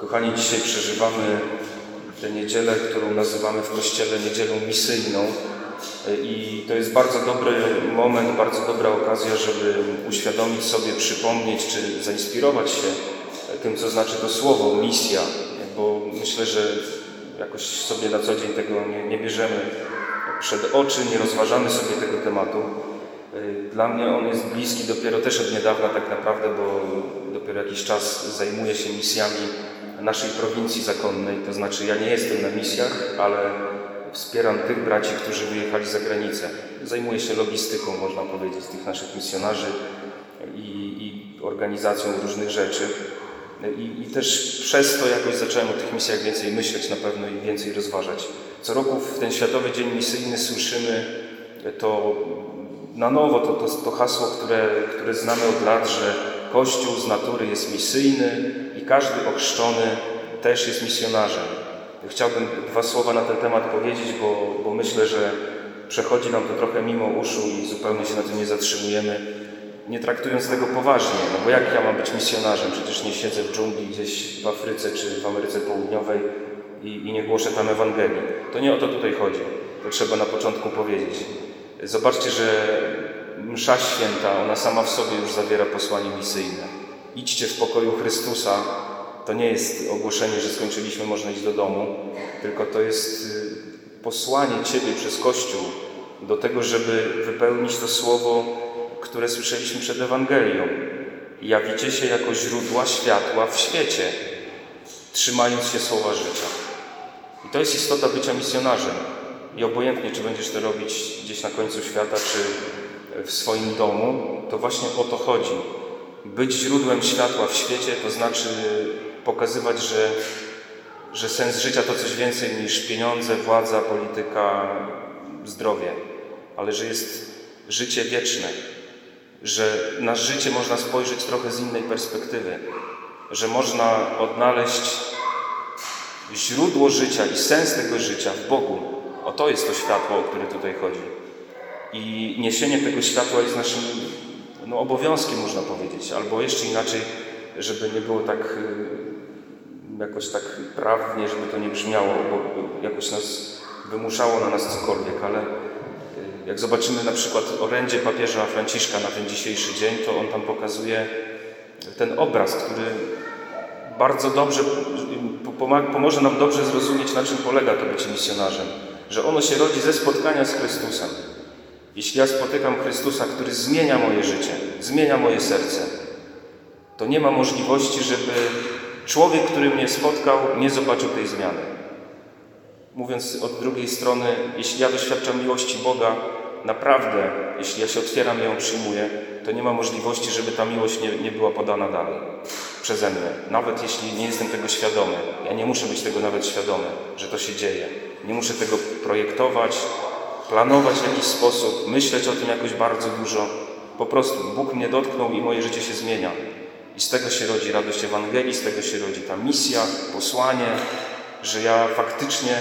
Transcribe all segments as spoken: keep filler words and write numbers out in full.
Kochani, dzisiaj przeżywamy tę niedzielę, którą nazywamy w Kościele niedzielą misyjną i to jest bardzo dobry moment, bardzo dobra okazja, żeby uświadomić sobie, przypomnieć czy zainspirować się tym, co znaczy to słowo misja, bo myślę, że jakoś sobie na co dzień tego nie, nie bierzemy przed oczy, nie rozważamy sobie tego tematu. Dla mnie on jest bliski dopiero też od niedawna tak naprawdę, bo dopiero jakiś czas zajmuję się misjami naszej prowincji zakonnej. To znaczy ja nie jestem na misjach, ale wspieram tych braci, którzy wyjechali za granicę. Zajmuję się logistyką, można powiedzieć, tych naszych misjonarzy i, i organizacją różnych rzeczy. I, I też przez to jakoś zacząłem o tych misjach więcej myśleć na pewno i więcej rozważać. Co roku w ten Światowy Dzień Misyjny słyszymy to na nowo to, to, to hasło, które, które znamy od lat, że Kościół z natury jest misyjny i każdy ochrzczony też jest misjonarzem. Chciałbym dwa słowa na ten temat powiedzieć, bo, bo myślę, że przechodzi nam to trochę mimo uszu i zupełnie się na tym nie zatrzymujemy, nie traktując tego poważnie. No bo jak ja mam być misjonarzem? Przecież nie siedzę w dżungli gdzieś w Afryce czy w Ameryce Południowej i, i nie głoszę tam Ewangelii. To nie o to tutaj chodzi. To trzeba na początku powiedzieć. Zobaczcie, że msza święta, ona sama w sobie już zawiera posłanie misyjne. Idźcie w pokoju Chrystusa. To nie jest ogłoszenie, że skończyliśmy, można iść do domu, tylko to jest posłanie Ciebie przez Kościół do tego, żeby wypełnić to słowo, które słyszeliśmy przed Ewangelią. Jawicie się jako źródła światła w świecie, trzymając się słowa życia. I to jest istota bycia misjonarzem. I obojętnie, czy będziesz to robić gdzieś na końcu świata, czy w swoim domu, to właśnie o to chodzi. Być źródłem światła w świecie, to znaczy pokazywać, że, że sens życia to coś więcej niż pieniądze, władza, polityka, zdrowie, ale że jest życie wieczne, że na życie można spojrzeć trochę z innej perspektywy, że można odnaleźć źródło życia i sens tego życia w Bogu. O to jest to światło, o które tutaj chodzi. I niesienie tego światła jest naszym no, obowiązkiem, można powiedzieć, albo jeszcze inaczej, żeby nie było tak jakoś tak prawnie, żeby to nie brzmiało, bo jakoś nas wymuszało na nas cokolwiek, ale jak zobaczymy na przykład orędzie papieża Franciszka na ten dzisiejszy dzień, to on tam pokazuje ten obraz, który bardzo dobrze pomoże nam dobrze zrozumieć, na czym polega to bycie misjonarzem. Że ono się rodzi ze spotkania z Chrystusem. Jeśli ja spotykam Chrystusa, który zmienia moje życie, zmienia moje serce, to nie ma możliwości, żeby człowiek, który mnie spotkał, nie zobaczył tej zmiany. Mówiąc od drugiej strony, jeśli ja doświadczam miłości Boga, naprawdę, jeśli ja się otwieram i ją przyjmuję, to nie ma możliwości, żeby ta miłość nie, nie była podana dalej przeze mnie. Nawet jeśli nie jestem tego świadomy. Ja nie muszę być tego nawet świadomy, że to się dzieje. Nie muszę tego projektować, planować w jakiś sposób, myśleć o tym jakoś bardzo dużo. Po prostu Bóg mnie dotknął i moje życie się zmienia. I z tego się rodzi radość Ewangelii, z tego się rodzi ta misja, posłanie, że ja faktycznie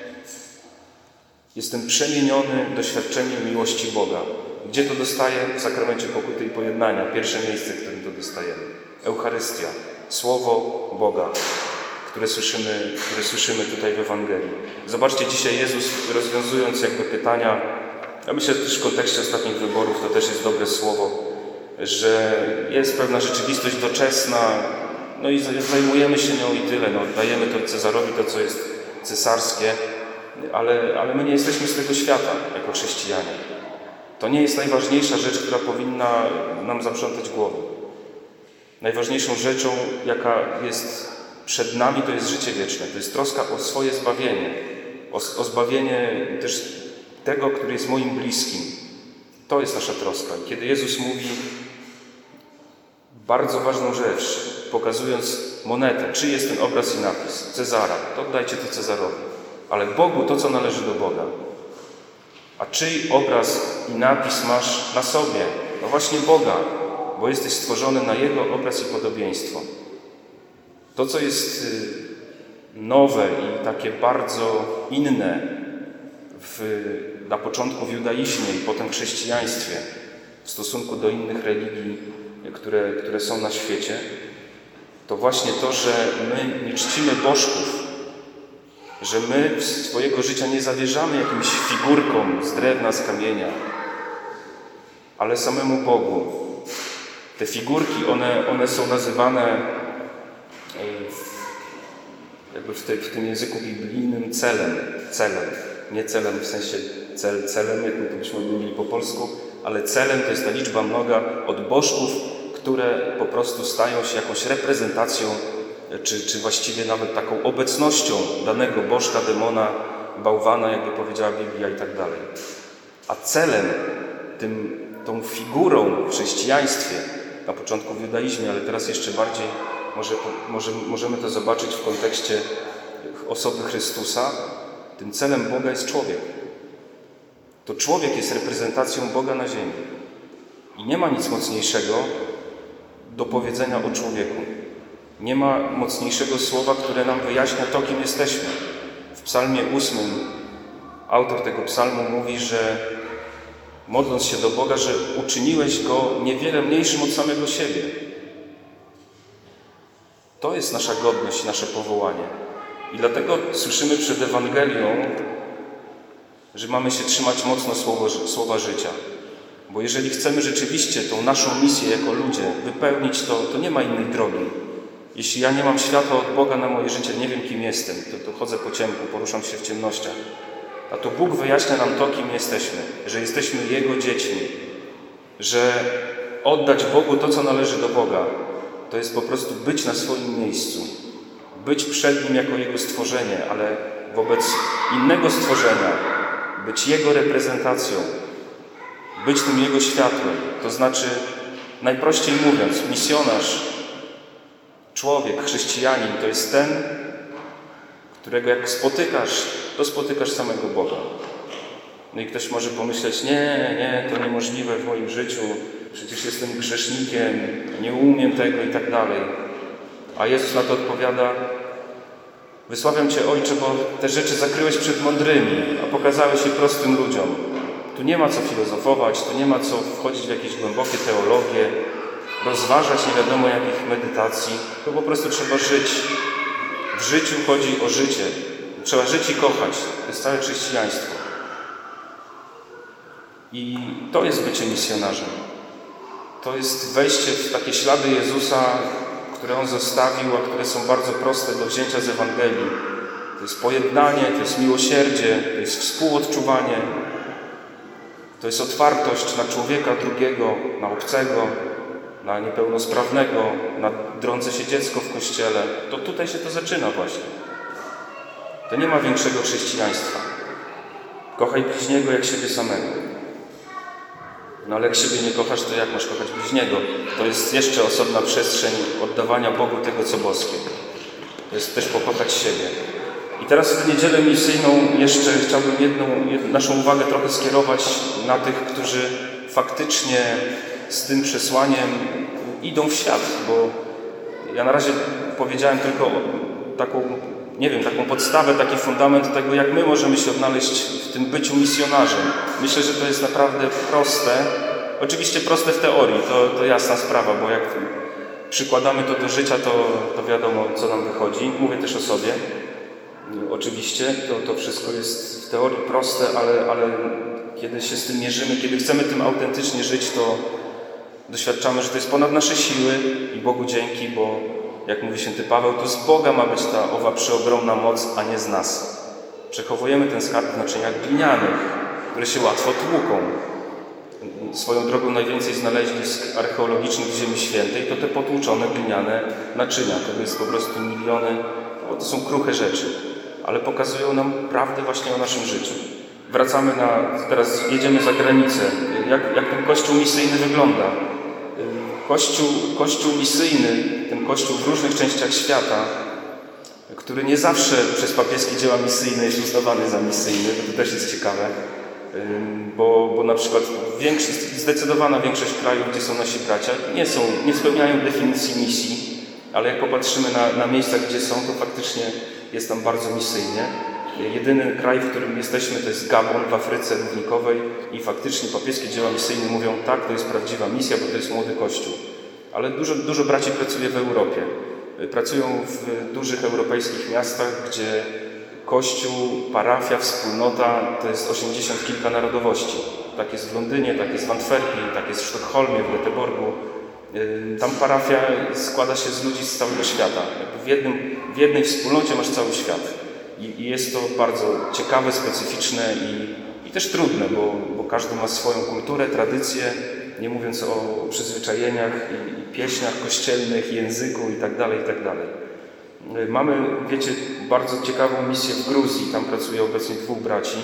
jestem przemieniony doświadczeniem miłości Boga. Gdzie to dostaję? W sakramencie pokuty i pojednania. Pierwsze miejsce, w którym to dostajemy. Eucharystia. Słowo Boga, które słyszymy, które słyszymy tutaj w Ewangelii. Zobaczcie, dzisiaj Jezus, rozwiązując jakby pytania, ja myślę, że też w kontekście ostatnich wyborów to też jest dobre słowo, że jest pewna rzeczywistość doczesna, no i zajmujemy się nią i tyle. No, dajemy to Cezarowi to, co jest cesarskie, ale, ale my nie jesteśmy z tego świata jako chrześcijanie. To nie jest najważniejsza rzecz, która powinna nam zaprzątać głowę. Najważniejszą rzeczą, jaka jest przed nami, to jest życie wieczne. To jest troska o swoje zbawienie. O, o zbawienie też tego, który jest moim bliskim. To jest nasza troska. Kiedy Jezus mówi bardzo ważną rzecz, pokazując monetę, czy jest ten obraz i napis Cezara, to oddajcie to Cezarowi. Ale Bogu to, co należy do Boga. A czyj obraz i napis masz na sobie? No właśnie Boga, bo jesteś stworzony na Jego obraz i podobieństwo. To, co jest nowe i takie bardzo inne w, na początku w judaizmie i potem w chrześcijaństwie w stosunku do innych religii, które, które są na świecie, to właśnie to, że my nie czcimy bożków, że my swojego życia nie zawierzamy jakimś figurkom z drewna, z kamienia, ale samemu Bogu. Te figurki, one, one są nazywane jakby w, tej, w tym języku biblijnym celem, celem. Nie celem w sensie cel, celem, jak my to byśmy mówili po polsku, ale celem to jest ta liczba mnoga od bożków, które po prostu stają się jakąś reprezentacją, czy, czy właściwie nawet taką obecnością danego bożka, demona, bałwana, jakby powiedziała Biblia i tak dalej. A celem, tym, tą figurą w chrześcijaństwie, na początku w judaizmie, ale teraz jeszcze bardziej może, może, możemy to zobaczyć w kontekście osoby Chrystusa, tym celem Boga jest człowiek. To człowiek jest reprezentacją Boga na ziemi. I nie ma nic mocniejszego do powiedzenia o człowieku. Nie ma mocniejszego słowa, które nam wyjaśnia to, kim jesteśmy. W psalmie ósmym autor tego psalmu mówi, że modląc się do Boga, że uczyniłeś Go niewiele mniejszym od samego siebie. To jest nasza godność, nasze powołanie. I dlatego słyszymy przed Ewangelią, że mamy się trzymać mocno słowa, słowa życia. Bo jeżeli chcemy rzeczywiście tą naszą misję jako ludzie wypełnić, to, to nie ma innej drogi. Jeśli ja nie mam światła od Boga na moje życie, nie wiem, kim jestem, to, to chodzę po ciemku, poruszam się w ciemnościach. A to Bóg wyjaśnia nam to, kim jesteśmy, że jesteśmy Jego dziećmi, że oddać Bogu to, co należy do Boga, to jest po prostu być na swoim miejscu, być przed Nim jako Jego stworzenie, ale wobec innego stworzenia, być Jego reprezentacją, być tym Jego światłem. To znaczy, najprościej mówiąc, misjonarz, człowiek, chrześcijanin to jest ten, którego jak spotykasz, to spotykasz samego Boga. No i ktoś może pomyśleć, nie, nie, to niemożliwe w moim życiu, przecież jestem grzesznikiem, nie umiem tego i tak dalej. A Jezus na to odpowiada, wysławiam Cię, Ojcze, bo te rzeczy zakryłeś przed mądrymi, a pokazałeś je prostym ludziom. Tu nie ma co filozofować, tu nie ma co wchodzić w jakieś głębokie teologie, rozważać nie wiadomo jakich medytacji, to po prostu trzeba żyć. W życiu chodzi o życie. Trzeba żyć i kochać. To jest całe chrześcijaństwo. I to jest bycie misjonarzem. To jest wejście w takie ślady Jezusa, które On zostawił, a które są bardzo proste do wzięcia z Ewangelii. To jest pojednanie, to jest miłosierdzie, to jest współodczuwanie, to jest otwartość na człowieka drugiego, na obcego, na niepełnosprawnego, na drące się dziecko w kościele. To tutaj się to zaczyna właśnie. To nie ma większego chrześcijaństwa. Kochaj bliźniego jak siebie samego. No ale jak siebie nie kochasz, to jak masz kochać bliźniego? To jest jeszcze osobna przestrzeń oddawania Bogu tego, co boskie. To jest też pokochać siebie. I teraz w niedzielę misyjną jeszcze chciałbym jedną, jedną naszą uwagę trochę skierować na tych, którzy faktycznie z tym przesłaniem idą w świat, bo ja na razie powiedziałem tylko taką, nie wiem, taką podstawę, taki fundament tego, jak my możemy się odnaleźć w tym byciu misjonarzem. Myślę, że to jest naprawdę proste. Oczywiście proste w teorii, to, to jasna sprawa, bo jak przykładamy to do życia, to, to wiadomo, co nam wychodzi. Mówię też o sobie. Oczywiście to, to wszystko jest w teorii proste, ale, ale kiedy się z tym mierzymy, kiedy chcemy tym autentycznie żyć, to doświadczamy, że to jest ponad nasze siły i Bogu dzięki, bo jak mówi święty Paweł, to z Boga ma być ta owa przeogromna moc, a nie z nas. Przechowujemy ten skarb w naczyniach glinianych, które się łatwo tłuką. Swoją drogą najwięcej znalezisk archeologicznych w Ziemi Świętej to te potłuczone gliniane naczynia. To jest po prostu miliony, bo to są kruche rzeczy, ale pokazują nam prawdę właśnie o naszym życiu. Wracamy na, teraz jedziemy za granicę. Jak, jak ten kościół misyjny wygląda? Kościół, kościół misyjny, ten kościół w różnych częściach świata, który nie zawsze przez papieskie dzieła misyjne jest uznawany za misyjny, to, to też jest ciekawe, bo, bo na przykład większość, zdecydowana większość krajów, gdzie są nasi bracia, nie, są, nie spełniają definicji misji, ale jak popatrzymy na, na miejsca, gdzie są, to faktycznie jest tam bardzo misyjnie. Jedyny kraj, w którym jesteśmy, to jest Gabon w Afryce Równikowej i faktycznie papieskie dzieła misyjne mówią, tak, to jest prawdziwa misja, bo to jest młody Kościół. Ale dużo, dużo braci pracuje w Europie. Pracują w dużych europejskich miastach, gdzie kościół, parafia, wspólnota to jest osiemdziesiąt kilka narodowości. Tak jest w Londynie, tak jest w Antwerpii, tak jest w Sztokholmie, w Göteborgu. Tam parafia składa się z ludzi z całego świata. W, jednym, w jednej wspólnocie masz cały świat. I, i jest to bardzo ciekawe, specyficzne i, i też trudne, bo, bo każdy ma swoją kulturę, tradycję, nie mówiąc o przyzwyczajeniach i, i pieśniach kościelnych, języku itd., itd. Mamy, wiecie, bardzo ciekawą misję w Gruzji, tam pracuje obecnie dwóch braci.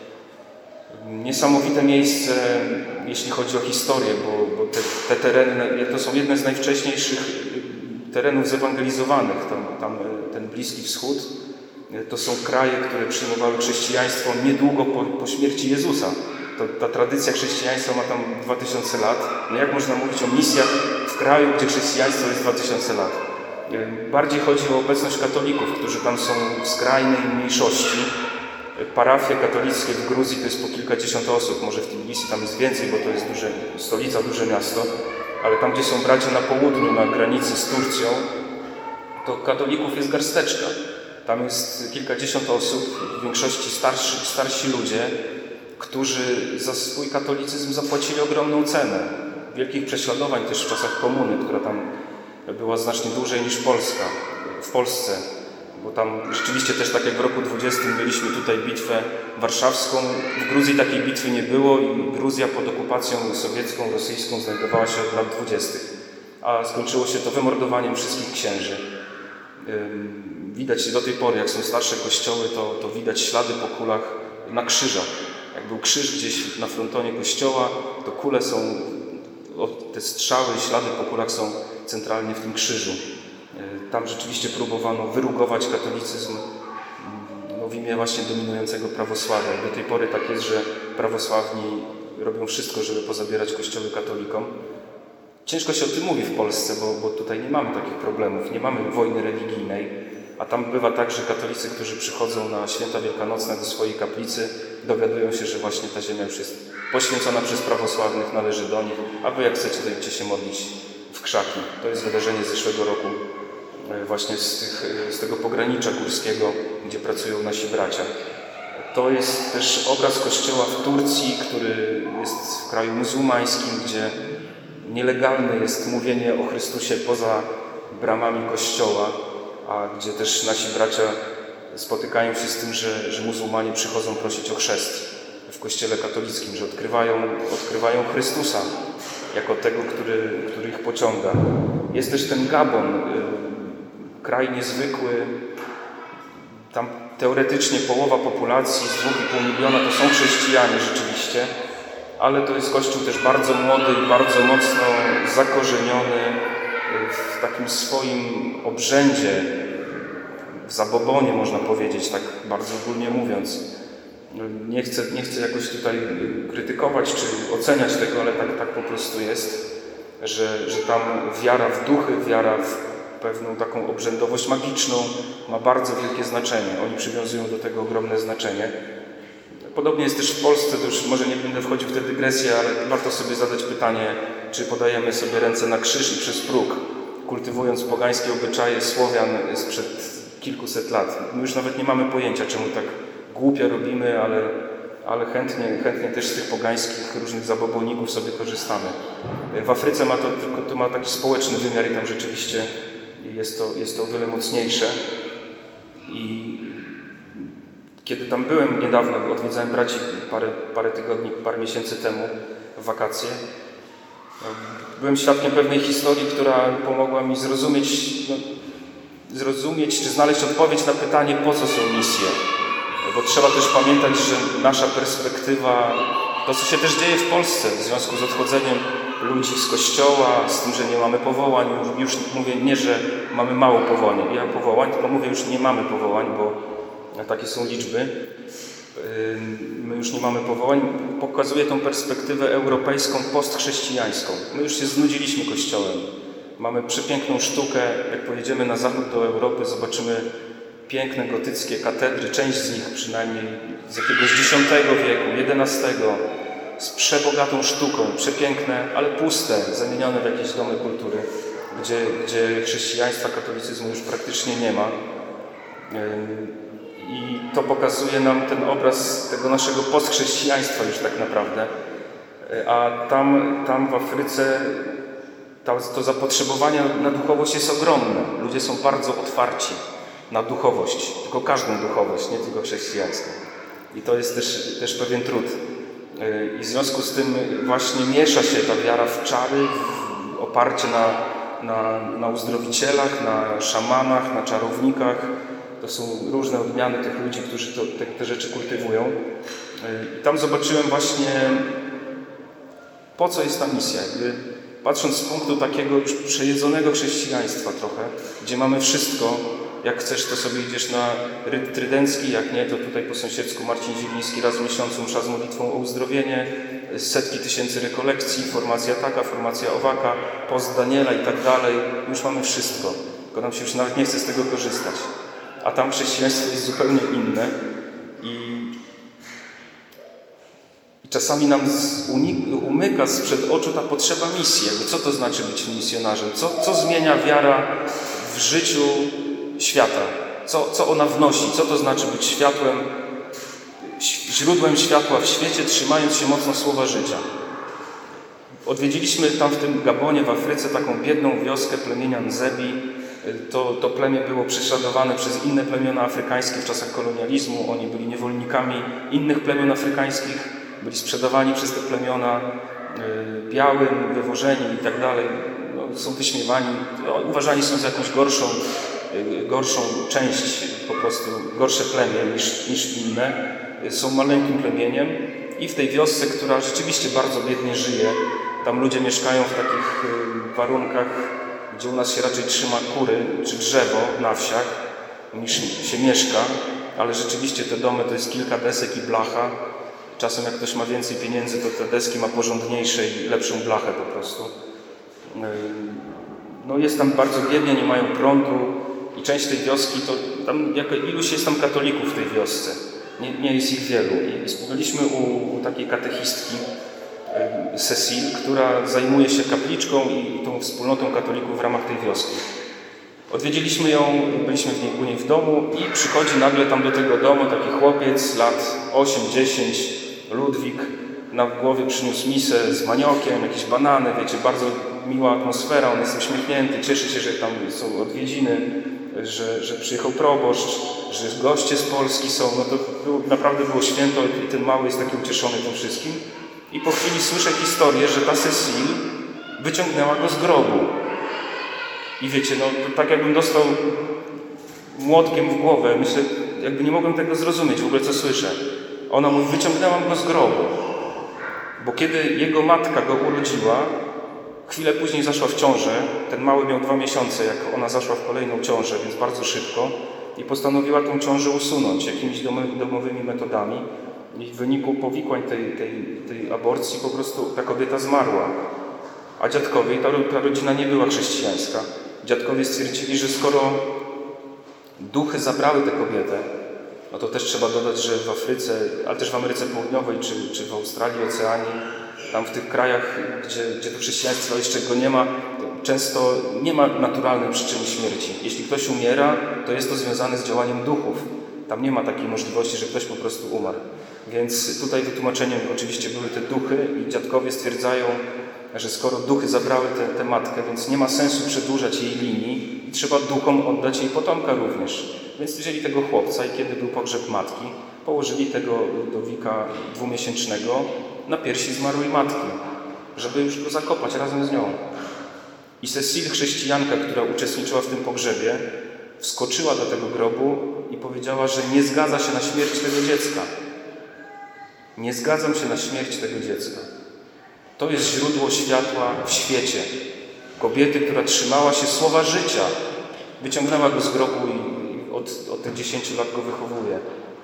Niesamowite miejsce, jeśli chodzi o historię, bo, bo te, te tereny, to są jedne z najwcześniejszych terenów zewangelizowanych, tam, tam ten Bliski Wschód. To są kraje, które przyjmowały chrześcijaństwo niedługo po, po śmierci Jezusa. To, ta tradycja chrześcijaństwa ma tam dwa tysiące lat. No jak można mówić o misjach w kraju, gdzie chrześcijaństwo jest dwa tysiące lat? Bardziej chodzi o obecność katolików, którzy tam są w skrajnej mniejszości. Parafie katolickie w Gruzji to jest po kilkadziesiąt osób, może w Tbilisi tam jest więcej, bo to jest duże, stolica, duże miasto, ale tam, gdzie są bracia na południu, na granicy z Turcją, to katolików jest garsteczka. Tam jest kilkadziesiąt osób, w większości starsi, starsi ludzie, którzy za swój katolicyzm zapłacili ogromną cenę. Wielkich prześladowań też w czasach komuny, która tam była znacznie dłużej niż Polska, w Polsce. Bo tam rzeczywiście też tak jak w roku dwudziestym mieliśmy tutaj bitwę warszawską. W Gruzji takiej bitwy nie było i Gruzja pod okupacją sowiecką, rosyjską znajdowała się od lat dwudziestych. A skończyło się to wymordowaniem wszystkich księży. Widać do tej pory, jak są starsze kościoły, to, to widać ślady po kulach na krzyżach. Jak był krzyż gdzieś na frontonie kościoła, to kule są, te strzały, ślady po kulach są centralnie w tym krzyżu. Tam rzeczywiście próbowano wyrugować katolicyzm no, w imię właśnie dominującego prawosławia. I do tej pory tak jest, że prawosławni robią wszystko, żeby pozabierać kościoły katolikom. Ciężko się o tym mówi w Polsce, bo, bo tutaj nie mamy takich problemów, nie mamy wojny religijnej, a tam bywa tak, że katolicy, którzy przychodzą na święta wielkanocne do swojej kaplicy, dowiadują się, że właśnie ta ziemia już jest poświęcona przez prawosławnych, należy do nich, a wy jak chcecie, to idźcie się modlić w krzaki. To jest wydarzenie z zeszłego roku, właśnie z, tych, z tego pogranicza górskiego, gdzie pracują nasi bracia. To jest też obraz kościoła w Turcji, który jest w kraju muzułmańskim, gdzie nielegalne jest mówienie o Chrystusie poza bramami kościoła, a gdzie też nasi bracia spotykają się z tym, że, że muzułmanie przychodzą prosić o chrzest w kościele katolickim, że odkrywają, odkrywają Chrystusa jako tego, który, który ich pociąga. Jest też ten Gabon, kraj niezwykły. Tam teoretycznie połowa populacji z dwóch i pół miliona to są chrześcijanie rzeczywiście, ale to jest kościół też bardzo młody i bardzo mocno zakorzeniony w takim swoim obrzędzie, w zabobonie można powiedzieć, tak bardzo ogólnie mówiąc. Nie chcę, nie chcę jakoś tutaj krytykować czy oceniać tego, ale tak, tak po prostu jest, że, że tam wiara w duchy, wiara w pewną taką obrzędowość magiczną ma bardzo wielkie znaczenie. Oni przywiązują do tego ogromne znaczenie. Podobnie jest też w Polsce, to już może nie będę wchodził w tę dygresję, ale warto sobie zadać pytanie, czy podajemy sobie ręce na krzyż i przez próg, kultywując pogańskie obyczaje Słowian sprzed kilkuset lat. My już nawet nie mamy pojęcia, czemu tak głupio robimy, ale, ale chętnie, chętnie też z tych pogańskich różnych zabobonników sobie korzystamy. W Afryce ma to, tylko to ma taki społeczny wymiar i tam rzeczywiście jest to, jest to o wiele mocniejsze. I kiedy tam byłem niedawno, odwiedzałem braci parę, parę tygodni, parę miesięcy temu w wakacje, byłem świadkiem pewnej historii, która pomogła mi zrozumieć, no, zrozumieć czy znaleźć odpowiedź na pytanie, po co są misje. Bo trzeba też pamiętać, że nasza perspektywa, to co się też dzieje w Polsce w związku z odchodzeniem ludzi z kościoła, z tym, że nie mamy powołań, już, już mówię nie, że mamy mało powołań, ja powołań, tylko mówię już nie mamy powołań, bo takie są liczby. My już nie mamy powołań. Pokazuje tą perspektywę europejską, postchrześcijańską. My już się znudziliśmy Kościołem. Mamy przepiękną sztukę. Jak pojedziemy na zachód do Europy, zobaczymy piękne gotyckie katedry, część z nich przynajmniej z jakiegoś dziesiątego wieku, jedenastego, z przebogatą sztuką, przepiękne, ale puste, zamienione w jakieś domy kultury. gdzie, gdzie chrześcijaństwa, katolicyzmu już praktycznie nie ma. I to pokazuje nam ten obraz tego naszego postchrześcijaństwa już tak naprawdę. A tam, tam w Afryce to, to zapotrzebowanie na duchowość jest ogromne. Ludzie są bardzo otwarci na duchowość, tylko każdą duchowość, nie tylko chrześcijańską. I to jest też, też pewien trud. I w związku z tym właśnie miesza się ta wiara w czary, w oparcie na, na, na uzdrowicielach, na szamanach, na czarownikach. To są różne odmiany tych ludzi, którzy to, te, te rzeczy kultywują. I tam zobaczyłem właśnie, po co jest ta misja. Jakby patrząc z punktu takiego już przejedzonego chrześcijaństwa trochę, gdzie mamy wszystko, jak chcesz, to sobie idziesz na ryt trydencki, jak nie, to tutaj po sąsiedzku Marcin Zieliński raz w miesiącu msza z modlitwą o uzdrowienie, setki tysięcy rekolekcji, formacja taka, formacja owaka, post Daniela i tak dalej. Już mamy wszystko, tylko nam się już nawet nie chce z tego korzystać. A tam chrześcijaństwo jest zupełnie inne i, i czasami nam z, unik, umyka sprzed oczu ta potrzeba misji. Jakby co to znaczy być misjonarzem? Co, co zmienia wiara w życiu świata? Co, co ona wnosi? Co to znaczy być światłem, źródłem światła w świecie, trzymając się mocno słowa życia? Odwiedziliśmy tam w tym Gabonie, w Afryce, taką biedną wioskę plemienia Nzebi. To, to plemię było prześladowane przez inne plemiona afrykańskie w czasach kolonializmu. Oni byli niewolnikami innych plemion afrykańskich, byli sprzedawani przez te plemiona y, białym, wywożeni i tak dalej. No, są wyśmiewani, no, uważani są za jakąś gorszą, y, gorszą część, po prostu gorsze plemię niż, niż inne. Są maleńkim plemieniem i w tej wiosce, która rzeczywiście bardzo biednie żyje, tam ludzie mieszkają w takich y, warunkach, gdzie u nas się raczej trzyma kury czy drzewo na wsiach, niż się mieszka, ale rzeczywiście te domy to jest kilka desek i blacha. Czasem jak ktoś ma więcej pieniędzy, to te deski ma porządniejsze i lepszą blachę po prostu. No jest tam bardzo biednie, nie mają prądu i część tej wioski, to tam jako iluś jest tam katolików w tej wiosce. Nie, nie jest ich wielu. I byliśmy u, u takiej katechistki, Cecil, która zajmuje się kapliczką i tą wspólnotą katolików w ramach tej wioski. Odwiedziliśmy ją, byliśmy w niej, u niej w domu i przychodzi nagle tam do tego domu taki chłopiec, lat osiem dziesięć, Ludwik, na głowie przyniósł misę z maniokiem, jakieś banany, wiecie, bardzo miła atmosfera, on jest uśmiechnięty, cieszy się, że tam są odwiedziny, że, że przyjechał proboszcz, że goście z Polski są, no to było, naprawdę było święto i ten mały jest taki ucieszony tym wszystkim. I po chwili słyszę historię, że ta Cecil wyciągnęła go z grobu. I wiecie, no to tak jakbym dostał młotkiem w głowę. Myślę, jakby nie mogłem tego zrozumieć w ogóle, co słyszę. Ona mówi, wyciągnęłam go z grobu. Bo kiedy jego matka go urodziła, chwilę później zaszła w ciążę. Ten mały miał dwa miesiące, jak ona zaszła w kolejną ciążę, więc bardzo szybko. I postanowiła tą ciążę usunąć jakimiś domowymi metodami. I w wyniku powikłań tej, tej, tej aborcji po prostu ta kobieta zmarła. A dziadkowie, ta, ta rodzina nie była chrześcijańska. Dziadkowie stwierdzili, że skoro duchy zabrały tę kobietę, no to też trzeba dodać, że w Afryce, ale też w Ameryce Południowej, czy, czy w Australii, Oceanii, tam w tych krajach, gdzie, gdzie to chrześcijaństwo jeszcze go nie ma, często nie ma naturalnej przyczyny śmierci. Jeśli ktoś umiera, to jest to związane z działaniem duchów. Tam nie ma takiej możliwości, że ktoś po prostu umarł. Więc tutaj wytłumaczeniem oczywiście były te duchy i dziadkowie stwierdzają, że skoro duchy zabrały tę matkę, więc nie ma sensu przedłużać jej linii i trzeba duchom oddać jej potomka również. Więc wzięli tego chłopca i kiedy był pogrzeb matki, położyli tego Ludowika dwumiesięcznego na piersi zmarłej matki, żeby już go zakopać razem z nią. I Cecil, chrześcijanka, która uczestniczyła w tym pogrzebie, wskoczyła do tego grobu i powiedziała, że nie zgadza się na śmierć tego dziecka. Nie zgadzam się na śmierć tego dziecka. To jest źródło światła w świecie. Kobiety, która trzymała się słowa życia, wyciągnęła go z grobu i od, od tych dziesięciu lat go wychowuje.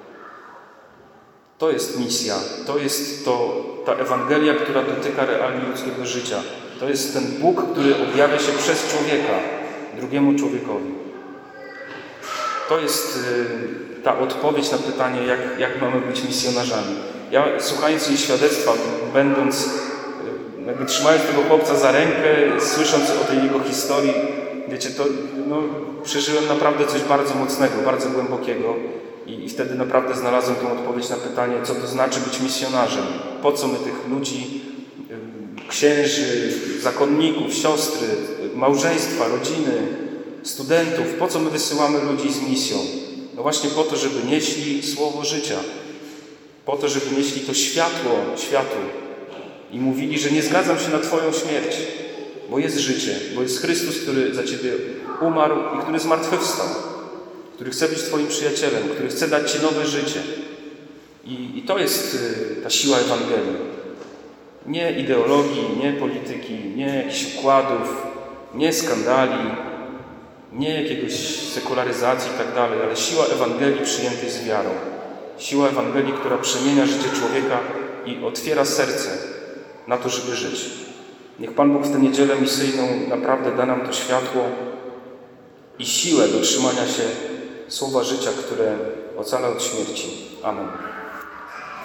To jest misja. To jest to, ta Ewangelia, która dotyka realnie ludzkiego życia. To jest ten Bóg, który objawia się przez człowieka, drugiemu człowiekowi. To jest y, ta odpowiedź na pytanie, jak, jak mamy być misjonarzami. Ja, słuchając jej świadectwa, będąc, y, jakby trzymając tego chłopca za rękę, słysząc o tej jego historii, wiecie, to no, przeżyłem naprawdę coś bardzo mocnego, bardzo głębokiego i, i wtedy naprawdę znalazłem tą odpowiedź na pytanie, co to znaczy być misjonarzem. Po co my tych ludzi, księży, zakonników, siostry, małżeństwa, rodziny, studentów, po co my wysyłamy ludzi z misją? No właśnie po to, żeby nieśli słowo życia, po to, żeby nieśli to światło światu i mówili, że nie zgadzam się na Twoją śmierć, bo jest życie, bo jest Chrystus, który za Ciebie umarł i który zmartwychwstał, który chce być Twoim przyjacielem, który chce dać Ci nowe życie. I, i to jest ta siła Ewangelii. Nie ideologii, nie polityki, nie jakichś układów, nie skandali, nie jakiegoś sekularyzacji i tak dalej, ale siła Ewangelii przyjętej z wiarą. Siła Ewangelii, która przemienia życie człowieka i otwiera serce na to, żeby żyć. Niech Pan Bóg w tę niedzielę misyjną naprawdę da nam to światło i siłę do trzymania się słowa życia, które ocala od śmierci. Amen.